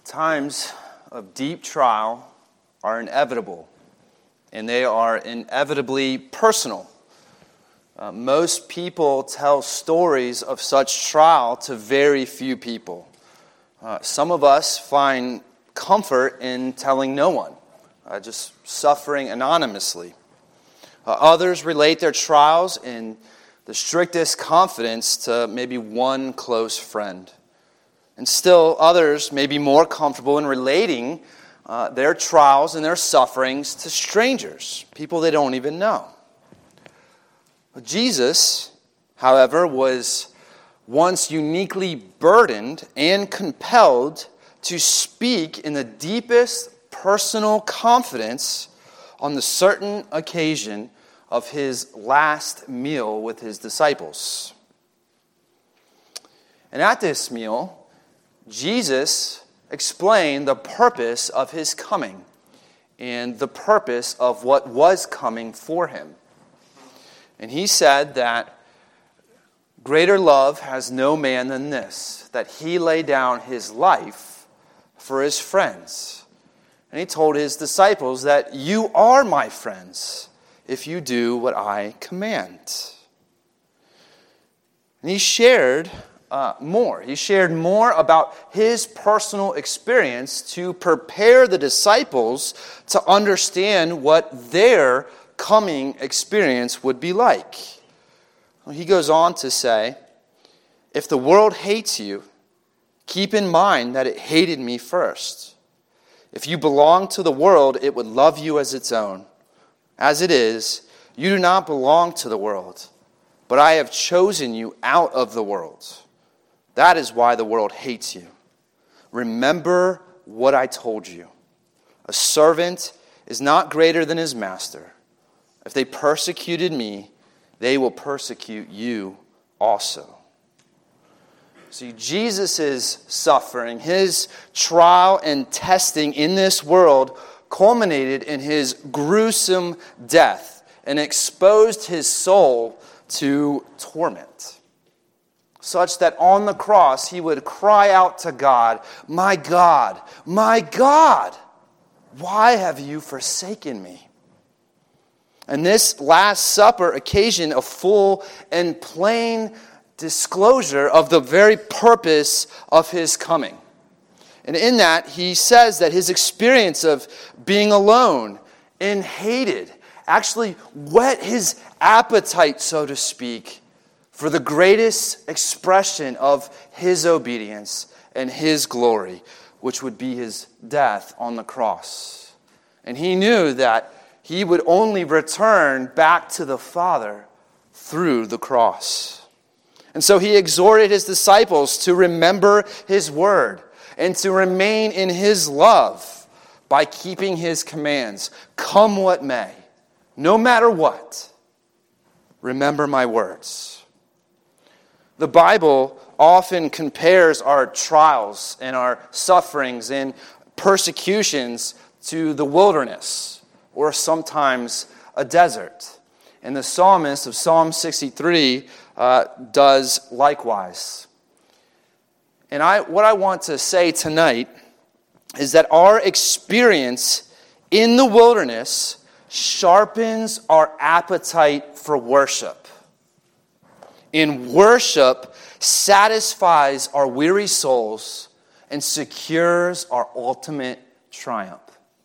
Times of deep trial are inevitable, and they are inevitably personal. Most people tell stories of such trial to very few people. Some of us find comfort in telling no one, just suffering anonymously. Others relate their trials in the strictest confidence to maybe one close friend. And still, others may be more comfortable in relating their trials and their sufferings to strangers, people they don't even know. Jesus, however, was once uniquely burdened and compelled to speak in the deepest personal confidence on the certain occasion of his last meal with his disciples. And at this meal, Jesus explained the purpose of his coming and the purpose of what was coming for him. And he said that greater love has no man than this, that he lay down his life for his friends. And he told his disciples that you are my friends if you do what I command. And he shared more. He shared more about his personal experience to prepare the disciples to understand what their coming experience would be like. He goes on to say, if the world hates you, keep in mind that it hated me first. If you belong to the world, it would love you as its own. As it is, you do not belong to the world, but I have chosen you out of the world. That is why the world hates you. Remember what I told you. A servant is not greater than his master. If they persecuted me, they will persecute you also. See, Jesus' suffering, his trial and testing in this world culminated in his gruesome death and exposed his soul to torment, such that on the cross he would cry out to God, my God, why have you forsaken me?" And this Last Supper occasioned a full and plain disclosure of the very purpose of his coming. And in that, he says that his experience of being alone and hated actually whet his appetite, so to speak, for the greatest expression of his obedience and his glory, which would be his death on the cross. And he knew that he would only return back to the Father through the cross. And so he exhorted his disciples to remember his word and to remain in his love by keeping his commands. Come what may, no matter what, remember my words. The Bible often compares our trials and our sufferings and persecutions to the wilderness, or sometimes a desert. And the psalmist of Psalm 63 does likewise. And what I want to say tonight is that our experience in the wilderness sharpens our appetite for worship. And worship satisfies our weary souls and secures our ultimate triumph.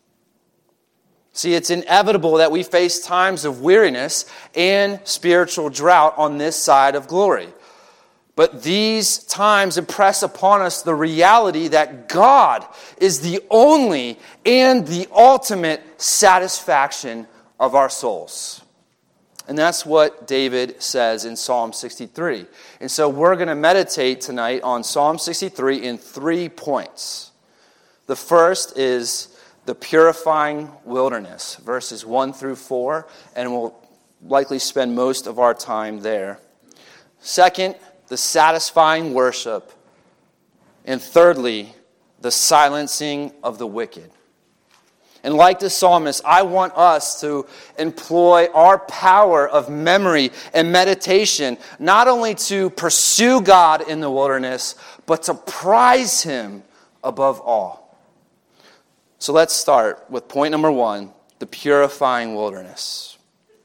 See, it's inevitable that we face times of weariness and spiritual drought on this side of glory. But these times impress upon us the reality that God is the only and the ultimate satisfaction of our souls. And that's what David says in Psalm 63. And so we're going to meditate tonight on Psalm 63 in 3 points. The first is the purifying wilderness, verses 1 through 4, and we'll likely spend most of our time there. Second, the satisfying worship. And thirdly, the silencing of the wicked. And like the psalmist, I want us to employ our power of memory and meditation, not only to pursue God in the wilderness, but to prize Him above all. So let's start with point number 1, the purifying wilderness.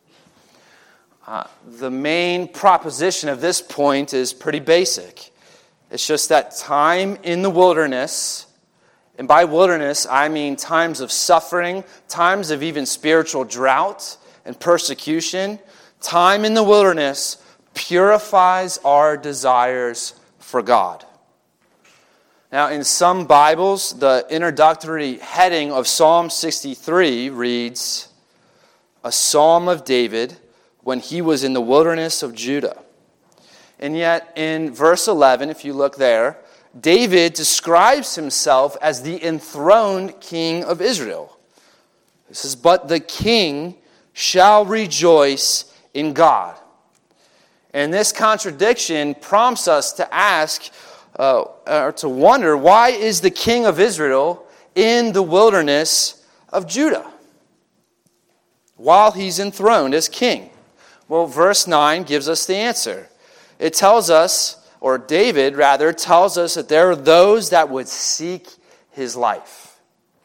The main proposition of this point is pretty basic. It's just that time in the wilderness, and by wilderness I mean times of suffering, times of even spiritual drought and persecution, time in the wilderness purifies our desires for God. Now, in some Bibles, the introductory heading of Psalm 63 reads, "A Psalm of David when he was in the wilderness of Judah." And yet, in verse 11, if you look there, David describes himself as the enthroned king of Israel. He says, "But the king shall rejoice in God." And this contradiction prompts us to ask, or to wonder, why is the king of Israel in the wilderness of Judah while he's enthroned as king? Well, verse 9 gives us the answer. It tells us, or David rather, tells us that there are those that would seek his life.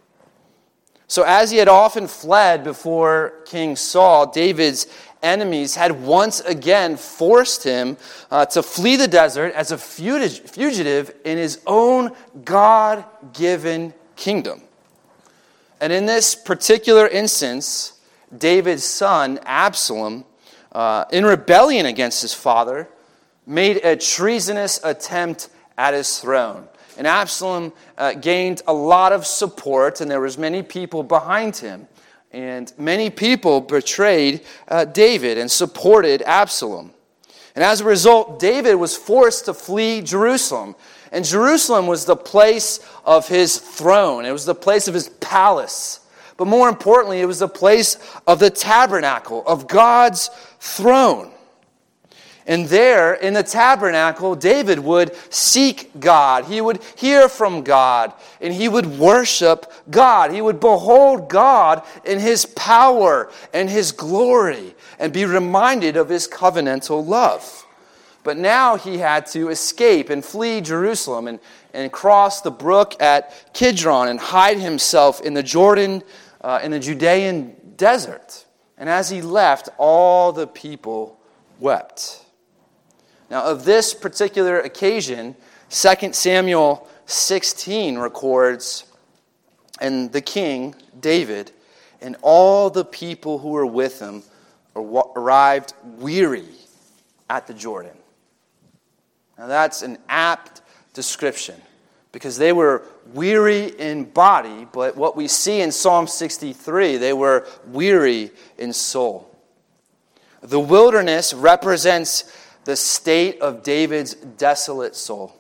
So as he had often fled before King Saul, David's enemies had once again forced him to flee the desert as a fugitive in his own God-given kingdom. And in this particular instance, David's son, Absalom, in rebellion against his father, made a treasonous attempt at his throne. And Absalom gained a lot of support, and there was many people behind him. And many people betrayed David and supported Absalom. And as a result, David was forced to flee Jerusalem. And Jerusalem was the place of his throne. It was the place of his palace. But more importantly, it was the place of the tabernacle, of God's throne. And there, in the tabernacle, David would seek God. He would hear from God, and he would worship God. He would behold God in his power and his glory, and be reminded of his covenantal love. But now he had to escape and flee Jerusalem and cross the brook at Kidron and hide himself in the Jordan, in the Judean desert. And as he left, all the people wept. Now, of this particular occasion, 2 Samuel 16 records, "And the king, David, and all the people who were with him arrived weary at the Jordan." Now, that's an apt description, because they were weary in body, but what we see in Psalm 63, they were weary in soul. The wilderness represents the state of David's desolate soul.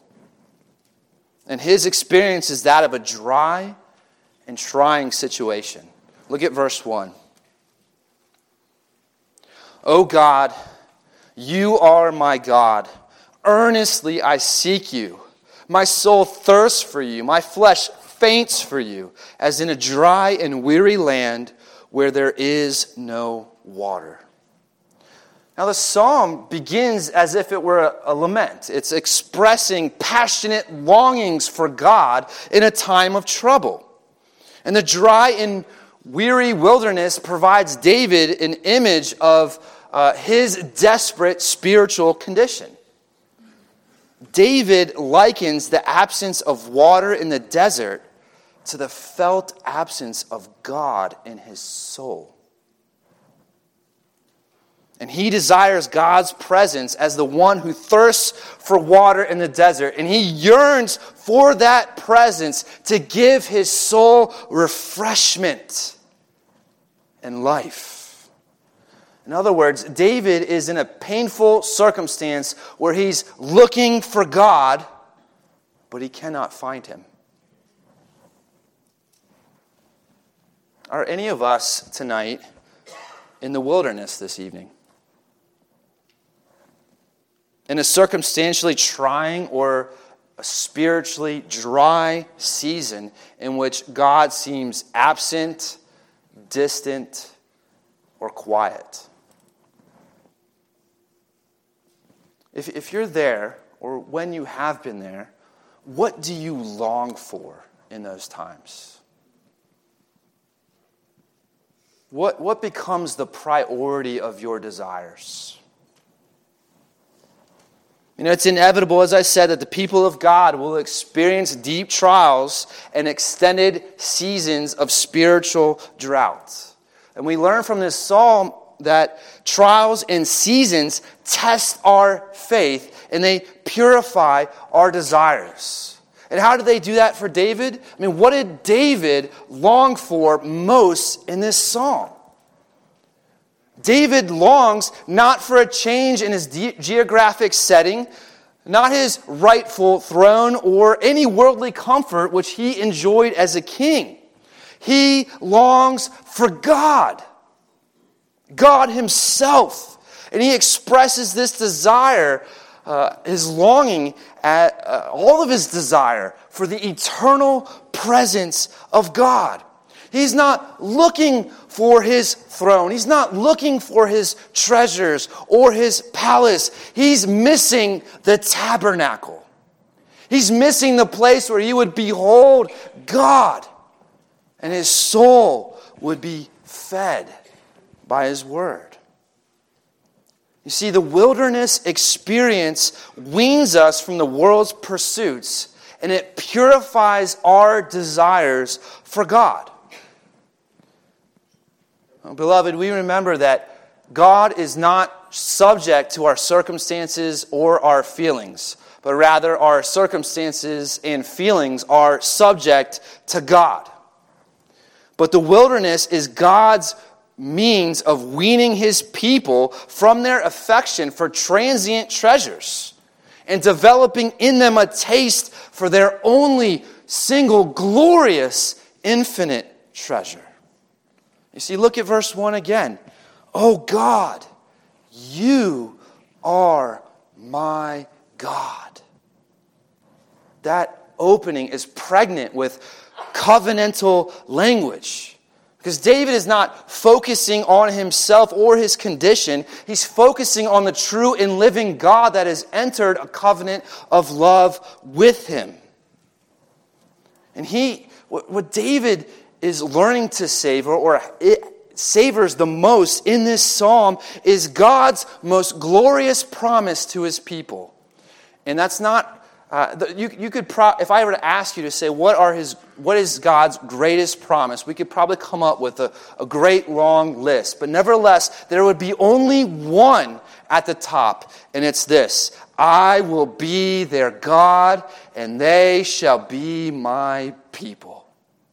And his experience is that of a dry and trying situation. Look at verse 1. "O God, you are my God. Earnestly I seek you. My soul thirsts for you. My flesh faints for you, as in a dry and weary land where there is no water." Now, the psalm begins as if it were a lament. It's expressing passionate longings for God in a time of trouble. And the dry and weary wilderness provides David an image of his desperate spiritual condition. David likens the absence of water in the desert to the felt absence of God in his soul. And he desires God's presence as the one who thirsts for water in the desert. And he yearns for that presence to give his soul refreshment and life. In other words, David is in a painful circumstance where he's looking for God, but he cannot find him. Are any of us tonight in the wilderness this evening? In a circumstantially trying or a spiritually dry season in which God seems absent, distant, or quiet? If you're there, or when you have been there, what do you long for in those times? What becomes the priority of your desires? It's inevitable, as I said, that the people of God will experience deep trials and extended seasons of spiritual drought. And we learn from this psalm that trials and seasons test our faith and they purify our desires. And how did they do that for David? What did David long for most in this psalm? David longs not for a change in his geographic setting, not his rightful throne, or any worldly comfort which he enjoyed as a king. He longs for God, God himself. And he expresses this desire, his longing, all of his desire for the eternal presence of God. He's not looking for his throne. He's not looking for his treasures or his palace. He's missing the tabernacle. He's missing the place where he would behold God and his soul would be fed by his word. You see, the wilderness experience weans us from the world's pursuits, and it purifies our desires for God. Beloved, we remember that God is not subject to our circumstances or our feelings, but rather our circumstances and feelings are subject to God. But the wilderness is God's means of weaning his people from their affection for transient treasures and developing in them a taste for their only single glorious infinite treasure. You see, look at verse 1 again. Oh God, you are my God. That opening is pregnant with covenantal language. Because David is not focusing on himself or his condition. He's focusing on the true and living God that has entered a covenant of love with him. And what David is learning to savor, or it savors the most in this psalm, is God's most glorious promise to his people. And that's not... you could if I were to ask you to say what is God's greatest promise, we could probably come up with a great long list. But nevertheless, there would be only one at the top, and it's this: I will be their God, and they shall be my people.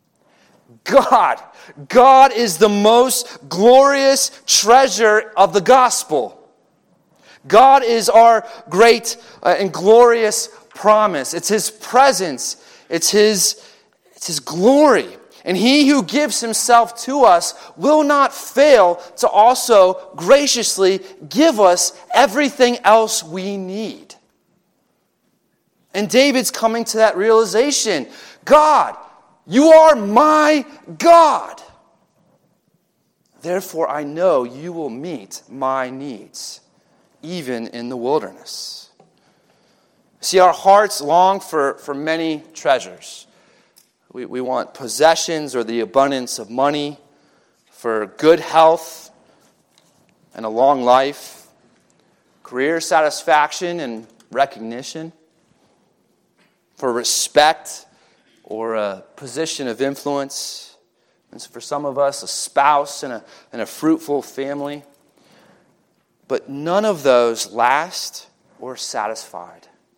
God is the most glorious treasure of the gospel. God is our great and glorious promise. It's his presence. It's his glory. And he who gives himself to us will not fail to also graciously give us everything else we need. And David's coming to that realization. God, you are my God. Therefore, I know you will meet my needs, even in the wilderness. See, our hearts long for many treasures. We want possessions or the abundance of money, for good health and a long life, career satisfaction and recognition, for respect or a position of influence, and for some of us, a spouse and a fruitful family. But none of those last or satisfy.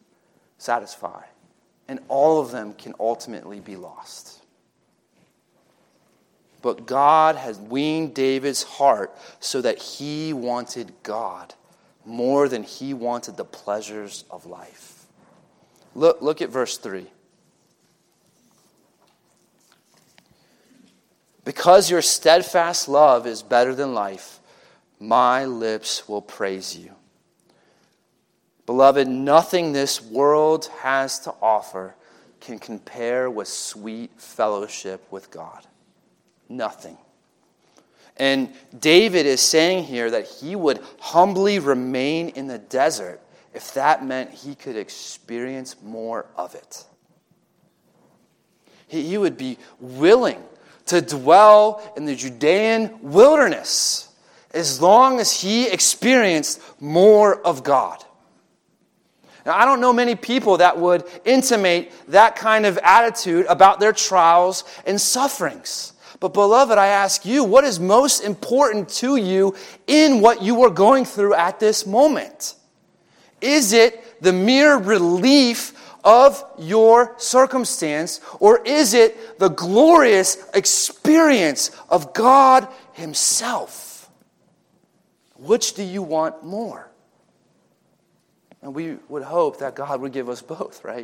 And all of them can ultimately be lost. But God has weaned David's heart so that he wanted God more than he wanted the pleasures of life. Look at verse 3. Because your steadfast love is better than life, my lips will praise you. Beloved, nothing this world has to offer can compare with sweet fellowship with God. Nothing. And David is saying here that he would humbly remain in the desert if that meant he could experience more of it. He would be willing to dwell in the Judean wilderness as long as he experienced more of God. Now, I don't know many people that would intimate that kind of attitude about their trials and sufferings. But beloved, I ask you, what is most important to you in what you are going through at this moment? Is it the mere relief of your circumstance, or is it the glorious experience of God Himself? Which do you want more? And we would hope that God would give us both, right?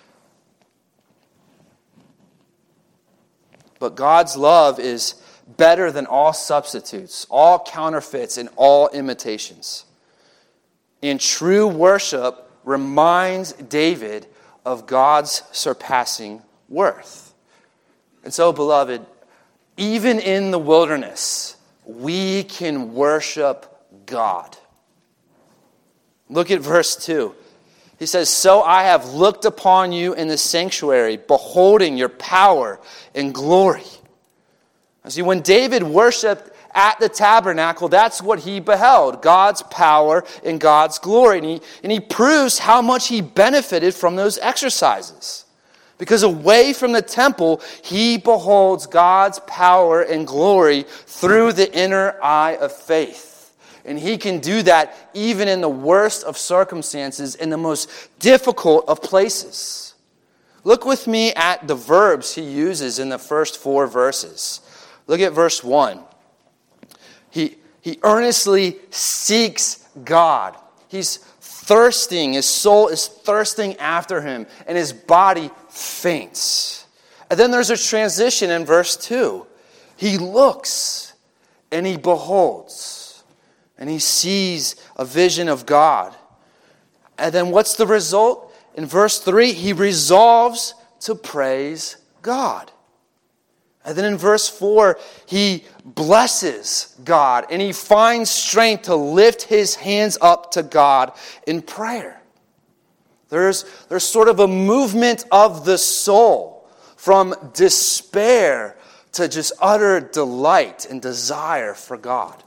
But God's love is better than all substitutes, all counterfeits, and all imitations. And true worship reminds David of God's surpassing worth. And so, beloved, even in the wilderness, we can worship God. Look at verse 2. He says, "So I have looked upon you in the sanctuary, beholding your power and glory." See, when David worshipped at the tabernacle, that's what he beheld, God's power and God's glory. And he proves how much he benefited from those exercises. Because away from the temple, he beholds God's power and glory through the inner eye of faith. And he can do that even in the worst of circumstances, in the most difficult of places. Look with me at the verbs he uses in the first 4 verses. Look at verse 1. He earnestly seeks God. He's thirsting. His soul is thirsting after him, and his body faints. And then there's a transition in verse 2. He looks and he beholds, and he sees a vision of God. And then what's the result? In verse 3, he resolves to praise God. And then in verse 4, he blesses God, and he finds strength to lift his hands up to God in prayer. There's sort of a movement of the soul from despair to just utter delight and desire for God.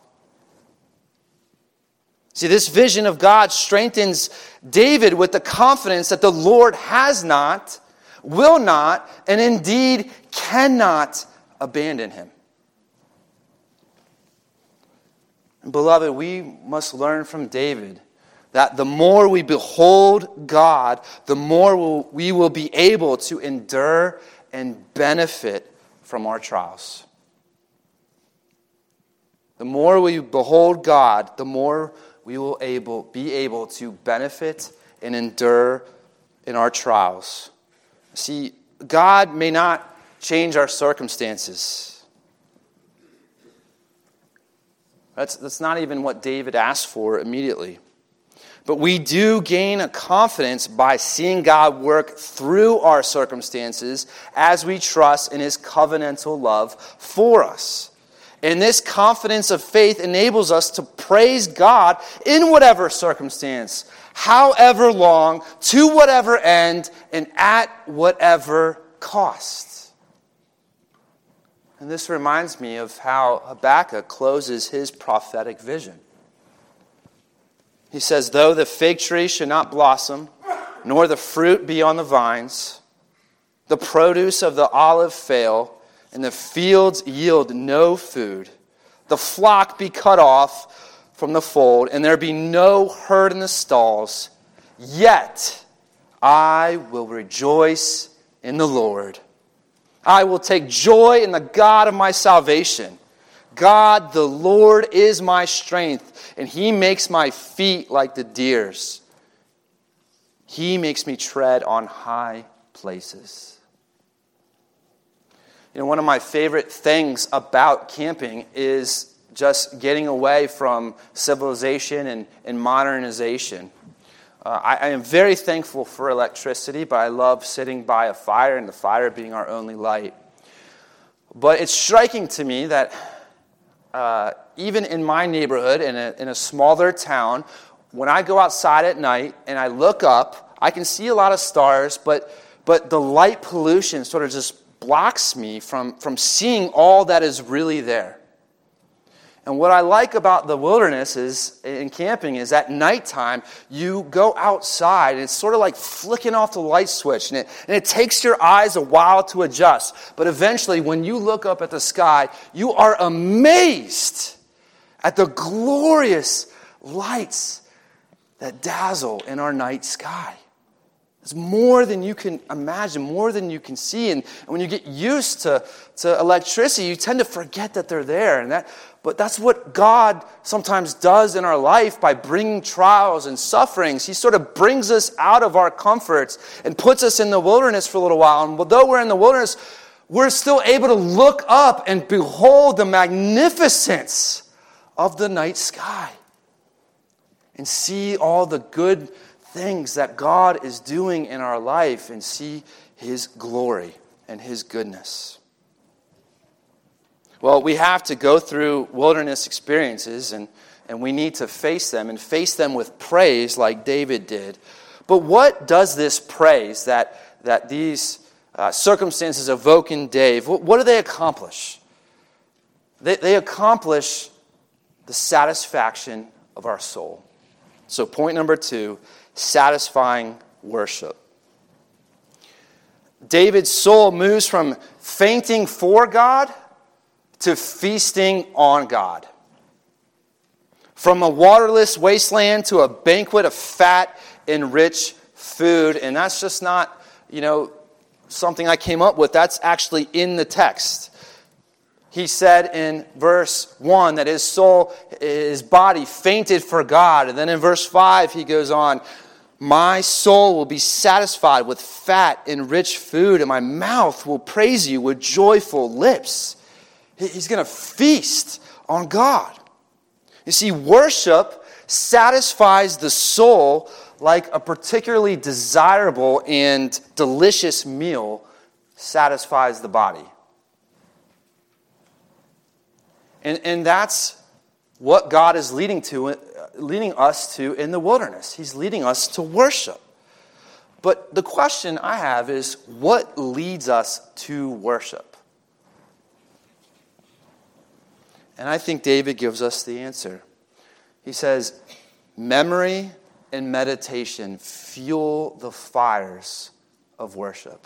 See, this vision of God strengthens David with the confidence that the Lord has not, will not, and indeed cannot abandon him. And beloved, we must learn from David that the more we behold God, the more we will be able to endure and benefit from our trials. The more we behold God, the more we will be able to benefit and endure in our trials. See, God may not change our circumstances. That's not even what David asked for immediately. But we do gain a confidence by seeing God work through our circumstances as we trust in His covenantal love for us. And this confidence of faith enables us to praise God in whatever circumstance, however long, to whatever end, and at whatever cost. And this reminds me of how Habakkuk closes his prophetic vision. He says, "Though the fig tree should not blossom, nor the fruit be on the vines, the produce of the olive fail, and the fields yield no food, the flock be cut off from the fold, and there be no herd in the stalls, yet I will rejoice in the Lord. I will take joy in the God of my salvation. God, the Lord, is my strength, and He makes my feet like the deer's. He makes me tread on high places." You know, one of my favorite things about camping is just getting away from civilization and modernization. I am very thankful for electricity, but I love sitting by a fire and the fire being our only light. But it's striking to me that even in my neighborhood, in a smaller town, when I go outside at night and I look up, I can see a lot of stars, but the light pollution sort of just blocks me from seeing all that is really there. And what I like about the wilderness in camping is at nighttime, you go outside, and it's sort of like flicking off the light switch, and it takes your eyes a while to adjust. But eventually, when you look up at the sky, you are amazed at the glorious lights that dazzle in our night sky. It's more than you can imagine, more than you can see. And when you get used to electricity, you tend to forget that they're there. But that's what God sometimes does in our life by bringing trials and sufferings. He sort of brings us out of our comforts and puts us in the wilderness for a little while. And although we're in the wilderness, we're still able to look up and behold the magnificence of the night sky and see all the good things that God is doing in our life and see His glory and His goodness. Well, we have to go through wilderness experiences, and we need to face them, and face them with praise like David did. But what does this praise that these circumstances evoke in Dave, what do they accomplish? They accomplish the satisfaction of our soul. So point number 2, satisfying worship. David's soul moves from fainting for God to feasting on God. From a waterless wasteland to a banquet of fat and rich food. And that's just not, something I came up with. That's actually in the text. He said in verse 1 that his body fainted for God. And then in verse 5 he goes on, my soul will be satisfied with fat and rich food, and my mouth will praise you with joyful lips. He's going to feast on God. You see, worship satisfies the soul like a particularly desirable and delicious meal satisfies the body. And that's what God is leading us to in the wilderness. He's leading us to worship. But the question I have is, what leads us to worship? And I think David gives us the answer. He says, memory and meditation fuel the fires of worship.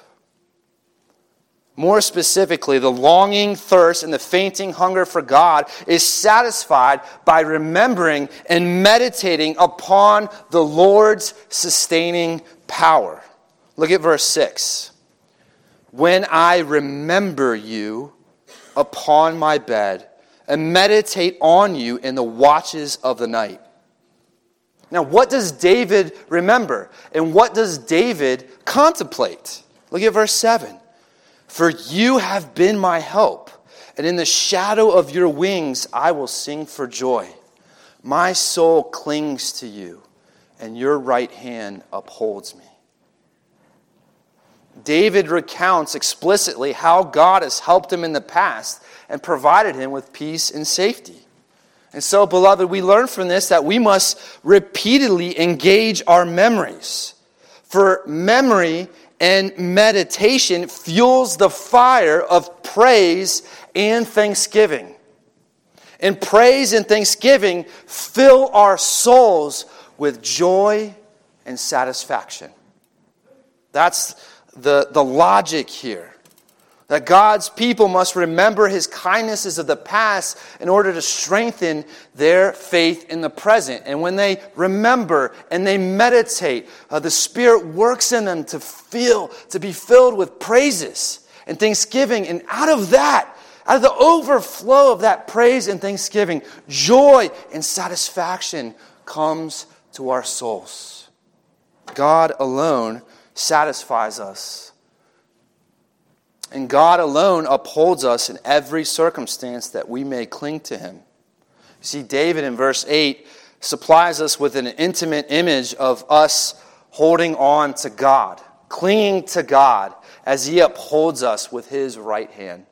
More specifically, the longing, thirst, and the fainting hunger for God is satisfied by remembering and meditating upon the Lord's sustaining power. Look at verse 6. When I remember you upon my bed and meditate on you in the watches of the night. Now, what does David remember? And what does David contemplate? Look at verse 7. For you have been my help, and in the shadow of your wings I will sing for joy. My soul clings to you, and your right hand upholds me. David recounts explicitly how God has helped him in the past and provided him with peace and safety. And so, beloved, we learn from this that we must repeatedly engage our memories. For memory and meditation fuels the fire of praise and thanksgiving. And praise and thanksgiving fill our souls with joy and satisfaction. That's the logic here. That God's people must remember His kindnesses of the past in order to strengthen their faith in the present. And when they remember and they meditate, the Spirit works in them to be filled with praises and thanksgiving. And out of the overflow of that praise and thanksgiving, joy and satisfaction comes to our souls. God alone satisfies us. And God alone upholds us in every circumstance that we may cling to Him. You see, David in verse 8 supplies us with an intimate image of us holding on to God, clinging to God as He upholds us with His right hand.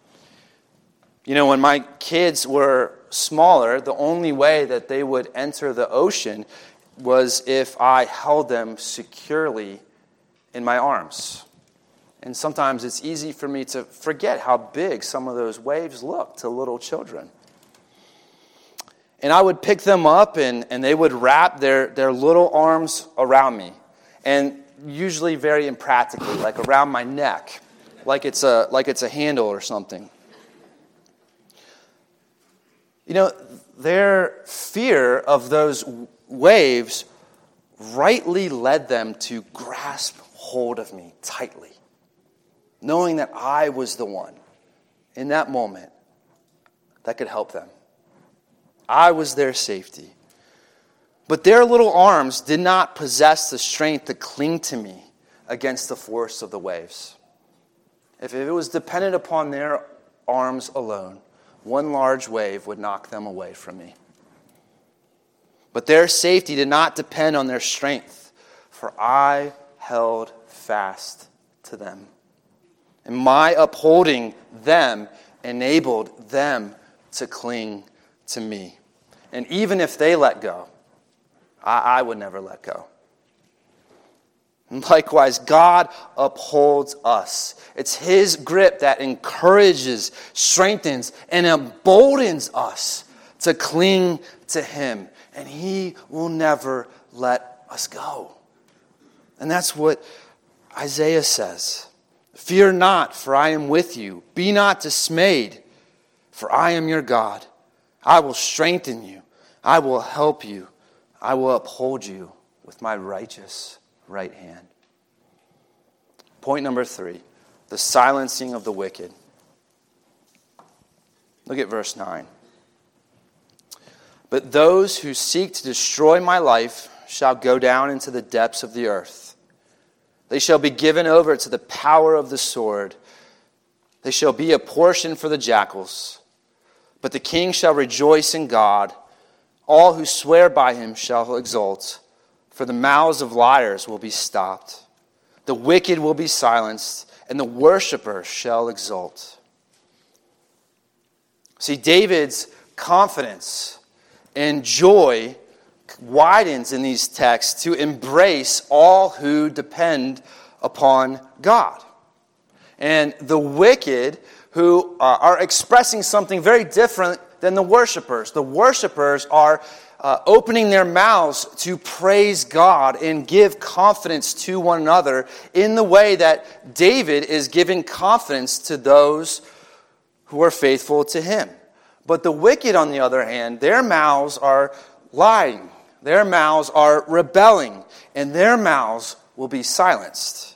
When my kids were smaller, the only way that they would enter the ocean was if I held them securely in my arms. And sometimes it's easy for me to forget how big some of those waves look to little children. And I would pick them up, and they would wrap their little arms around me. And usually very impractically, like around my neck, like it's a handle or something. You know, their fear of those waves rightly led them to grasp hold of me tightly, knowing that I was the one in that moment that could help them. I was their safety. But their little arms did not possess the strength to cling to me against the force of the waves. If it was dependent upon their arms alone, one large wave would knock them away from me. But their safety did not depend on their strength, for I held fast to them. And my upholding them enabled them to cling to me. And even if they let go, I would never let go. And likewise, God upholds us. It's His grip that encourages, strengthens, and emboldens us to cling to Him. And He will never let us go. And that's what Isaiah says. Fear not, for I am with you. Be not dismayed, for I am your God. I will strengthen you. I will help you. I will uphold you with my righteous right hand. Point number 3, the silencing of the wicked. Look at verse 9. But those who seek to destroy my life shall go down into the depths of the earth. They shall be given over to the power of the sword. They shall be a portion for the jackals. But the king shall rejoice in God. All who swear by him shall exult, for the mouths of liars will be stopped. The wicked will be silenced, and the worshiper shall exult. See, David's confidence and joy widens in these texts to embrace all who depend upon God. And the wicked who are expressing something very different than the worshipers. The worshipers are opening their mouths to praise God and give confidence to one another in the way that David is giving confidence to those who are faithful to him. But the wicked, on the other hand, their mouths are lying. Their mouths are rebelling, and their mouths will be silenced.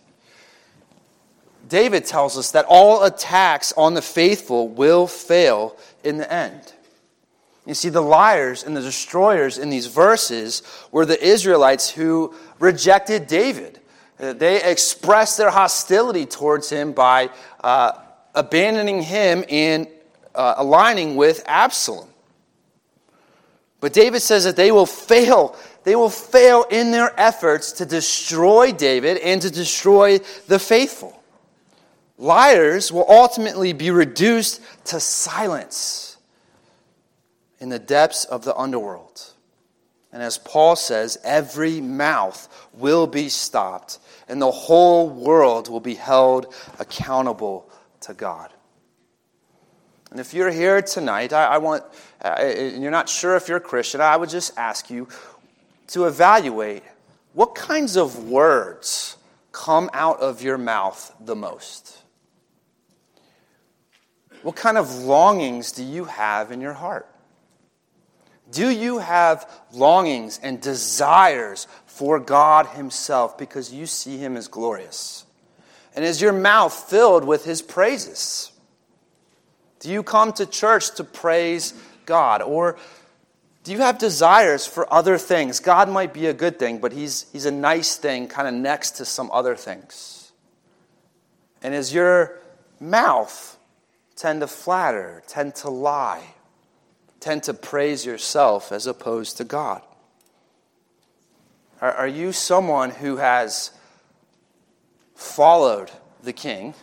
David tells us that all attacks on the faithful will fail in the end. You see, the liars and the destroyers in these verses were the Israelites who rejected David. They expressed their hostility towards him by abandoning him and aligning with Absalom. But David says that they will fail. They will fail in their efforts to destroy David and to destroy the faithful. Liars will ultimately be reduced to silence in the depths of the underworld. And as Paul says, every mouth will be stopped, and the whole world will be held accountable to God. And if you're here tonight, and you're not sure if you're a Christian, I would just ask you to evaluate what kinds of words come out of your mouth the most. What kind of longings do you have in your heart? Do you have longings and desires for God Himself because you see Him as glorious? And is your mouth filled with His praises? Do you come to church to praise God? Or do you have desires for other things? God might be a good thing, but He's a nice thing kind of next to some other things. And is your mouth tend to flatter, tend to lie, tend to praise yourself as opposed to God? Are you someone who has followed the king?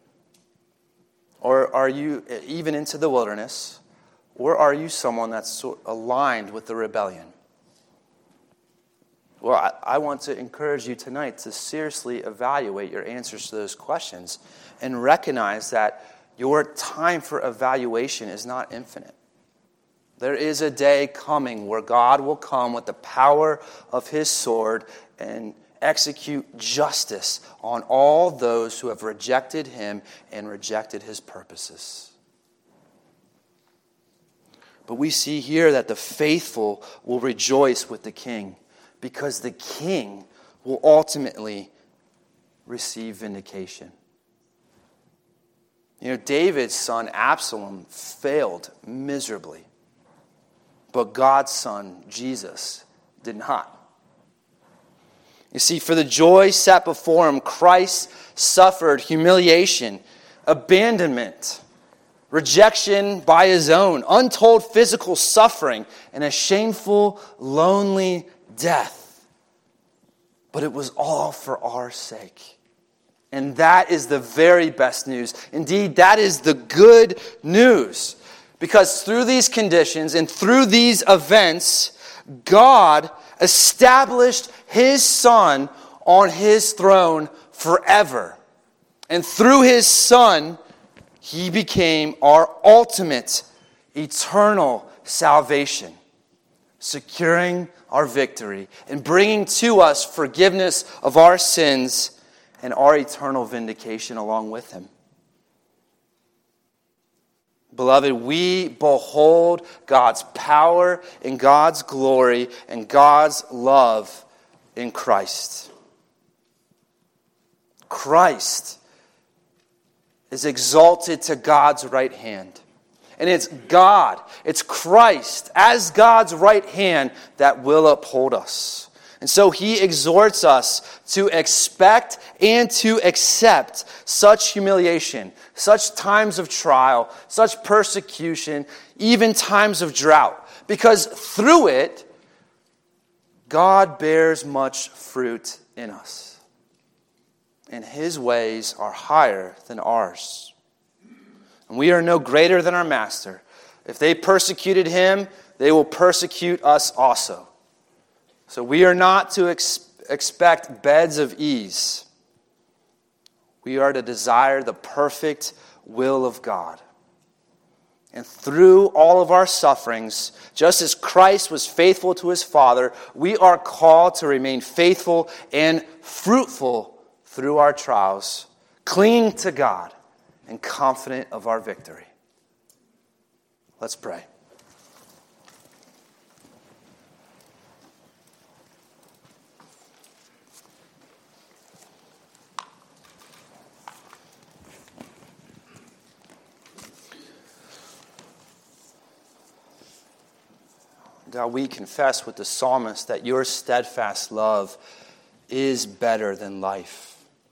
Or are you even into the wilderness? Or are you someone that's aligned with the rebellion? Well, I want to encourage you tonight to seriously evaluate your answers to those questions and recognize that your time for evaluation is not infinite. There is a day coming where God will come with the power of his sword and execute justice on all those who have rejected him and rejected his purposes. But we see here that the faithful will rejoice with the king, because the king will ultimately receive vindication. David's son Absalom failed miserably, but God's son Jesus did not. You see, for the joy set before him, Christ suffered humiliation, abandonment, rejection by his own, untold physical suffering, and a shameful, lonely death. But it was all for our sake. And that is the very best news. Indeed, that is the good news. Because through these conditions and through these events, God established his Son on his throne forever. And through his Son, he became our ultimate, eternal salvation, securing our victory and bringing to us forgiveness of our sins and our eternal vindication along with him. Beloved, we behold God's power and God's glory and God's love in Christ. Christ is exalted to God's right hand. And it's God, it's Christ as God's right hand that will uphold us. And so he exhorts us to expect and to accept such humiliation, such times of trial, such persecution, even times of drought. Because through it, God bears much fruit in us. And his ways are higher than ours. And we are no greater than our master. If they persecuted him, they will persecute us also. So we are not to expect beds of ease. We are to desire the perfect will of God. And through all of our sufferings, just as Christ was faithful to his Father, we are called to remain faithful and fruitful through our trials, clinging to God and confident of our victory. Let's pray. God, we confess with the psalmist that your steadfast love is better than life.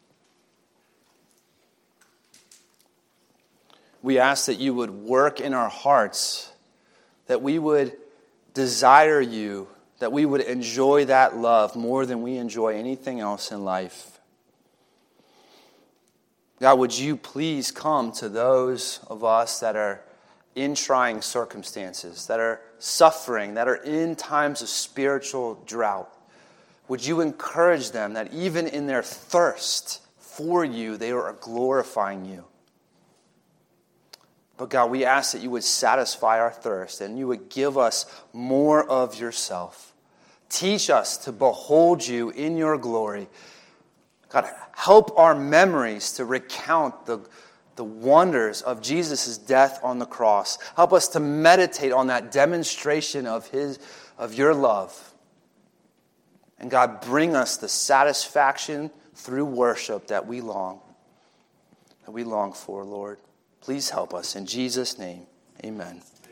We ask that you would work in our hearts, that we would desire you, that we would enjoy that love more than we enjoy anything else in life. God, would you please come to those of us that are in trying circumstances, that are suffering, that are in times of spiritual drought. Would you encourage them that even in their thirst for you, they are glorifying you? But God, we ask that you would satisfy our thirst and you would give us more of yourself. Teach us to behold you in your glory. God, help our memories to recount the wonders of Jesus' death on the cross. Help us to meditate on that demonstration of your love. And God, bring us the satisfaction through worship that we long for, Lord. Please help us. In Jesus' name, amen.